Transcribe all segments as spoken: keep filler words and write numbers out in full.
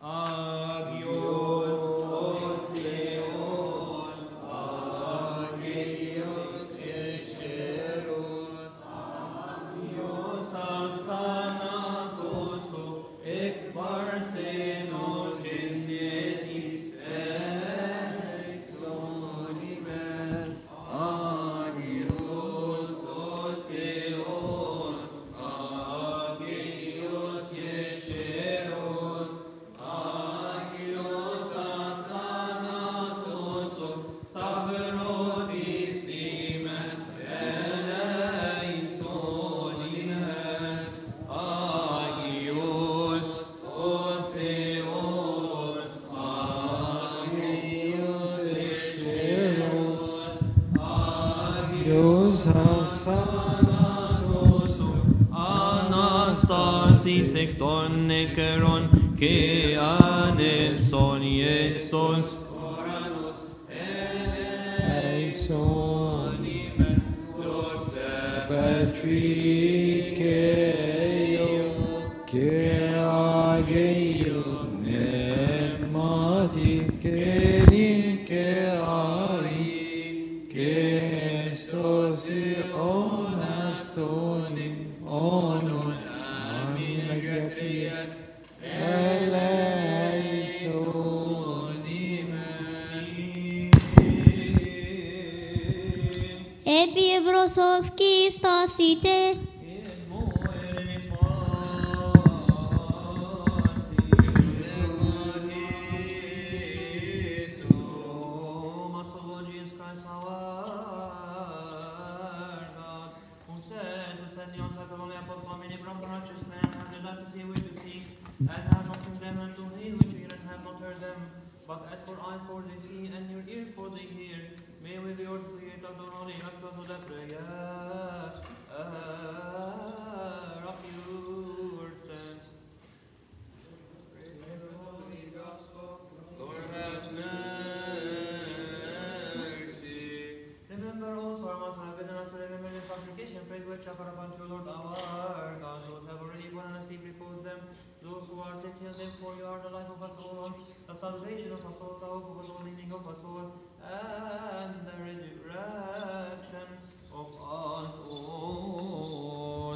Agios Oseos, Agios Yesheros, Agios Asanatoso, Ek Partheno Genetis Exonimes, Agios Oseos, Agios Yesheros, Agios Asanatoso, Sacerdotissimes eleisonimes, Agios Oseos, Agios Yesheros, Agios Asanatoso, Anastasis ekton nekeron, ke anelson Iestos, Oranos eleisonimes, sos Patrickeo, che ageio nemati, che rin, che ai, che sosi onastoni, onon, amin agafias, eleisonimes. Ebi Brosovki Stasite. And have not condemned unto him which hear and have not heard them. But as for eyes for they see, and your ear for they hear, may with your Creator the Holy ask us for the prayer. Of your sins. Pray the Holy Gospel, Lord have mercy. Remember also our Master and us to remember the supplication, pray which offer upon you, Lord our God. Those have already gone and sleep, repose them. Those who are sick, heal them, for you are the life of us all, the salvation of us all, the hope of us all, living of us all, and the resurrection of us all.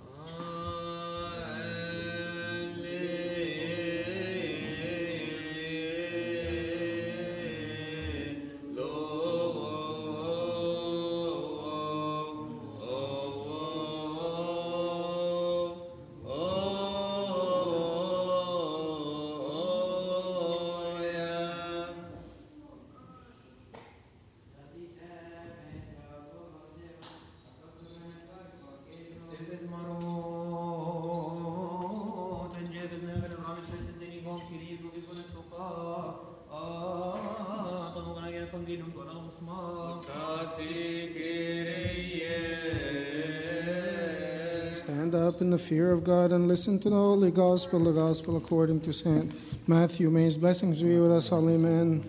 Stand up in the fear of God and listen to the Holy Gospel, the Gospel according to Saint Matthew. May his blessings be with us all, amen.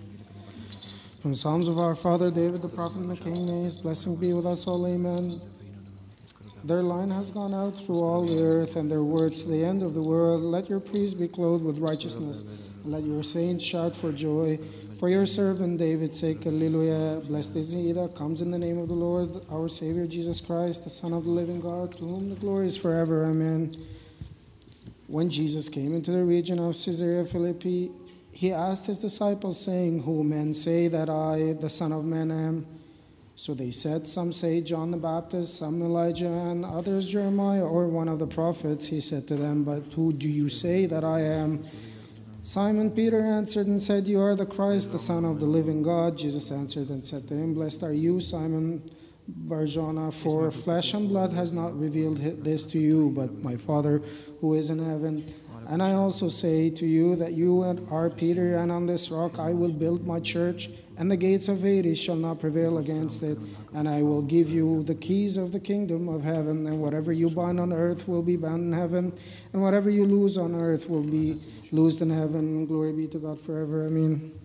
From Psalms of our Father David, the prophet and the king, may his blessing be with us all, amen. Their line has gone out through all the earth, and their words to the end of the world. Let your priests be clothed with righteousness, and let your saints shout for joy. For your servant David's sake, Alleluia. Blessed is he that comes in the name of the Lord, our Savior Jesus Christ, the Son of the living God, to whom the glory is forever. Amen. When Jesus came into the region of Caesarea Philippi, he asked his disciples, saying, Who men say that I, the Son of Man, am? So they said, Some say John the Baptist, some Elijah, and others Jeremiah, or one of the prophets. He said to them, But who do you say that I am? Simon Peter answered and said, You are the Christ, the Son of the living God. Jesus answered and said to him, Blessed are you, Simon Barjona, for flesh and blood has not revealed this to you, but my Father who is in heaven. And I also say to you that you are Peter, and on this rock I will build my church, and the gates of Hades shall not prevail against it. And I will give you the keys of the kingdom of heaven, and whatever you bind on earth will be bound in heaven, and whatever you loose on earth will be loosed in heaven. Glory be to God forever. Amen.